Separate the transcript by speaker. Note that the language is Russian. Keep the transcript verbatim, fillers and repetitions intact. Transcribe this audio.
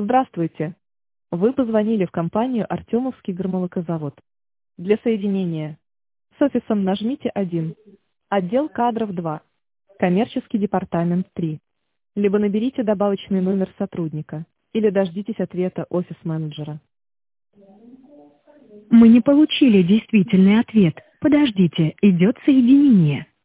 Speaker 1: Здравствуйте. Вы позвонили в компанию «Артемовский гормолокозавод». Для соединения с офисом нажмите один, отдел кадров два, коммерческий департамент три. Либо наберите добавочный номер сотрудника, или дождитесь ответа офис-менеджера.
Speaker 2: Мы не получили действительный ответ. Подождите, идет соединение.